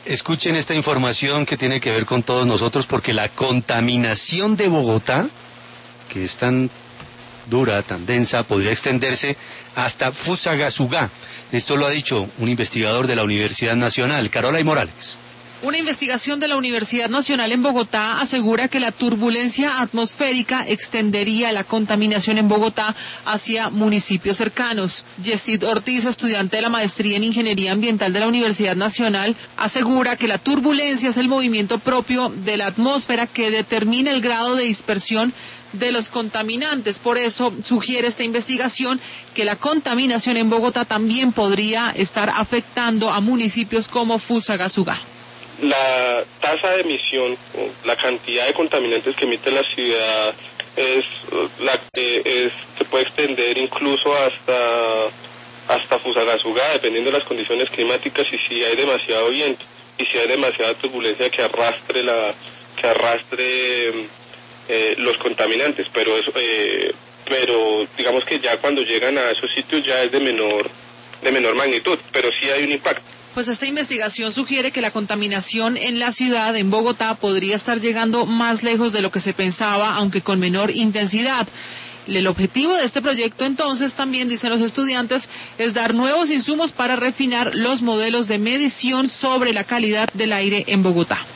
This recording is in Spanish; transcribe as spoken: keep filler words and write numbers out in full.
Escuchen esta información que tiene que ver con todos nosotros, porque la contaminación de Bogotá, que es tan dura, tan densa, podría extenderse hasta Fusagasugá. Esto lo ha dicho un investigador de la Universidad Nacional, Carolay Morales. Una investigación de la Universidad Nacional en Bogotá asegura que la turbulencia atmosférica extendería la contaminación en Bogotá hacia municipios cercanos. Yesid Ortiz, estudiante de la maestría en Ingeniería Ambiental de la Universidad Nacional, asegura que la turbulencia es el movimiento propio de la atmósfera que determina el grado de dispersión de los contaminantes. Por eso sugiere esta investigación que la contaminación en Bogotá también podría estar afectando a municipios como Fusagasugá. La tasa de emisión, la cantidad de contaminantes que emite la ciudad es la que es, se puede extender incluso hasta hasta Fusagasugá, dependiendo de las condiciones climáticas y si hay demasiado viento y si hay demasiada turbulencia que arrastre la que arrastre eh, los contaminantes, pero eso, eh, pero digamos que ya cuando llegan a esos sitios ya es de menor de menor magnitud, pero sí hay un impacto. Pues esta investigación sugiere que la contaminación en la ciudad, en Bogotá, podría estar llegando más lejos de lo que se pensaba, aunque con menor intensidad. El objetivo de este proyecto, entonces, también dicen los estudiantes, es dar nuevos insumos para refinar los modelos de medición sobre la calidad del aire en Bogotá.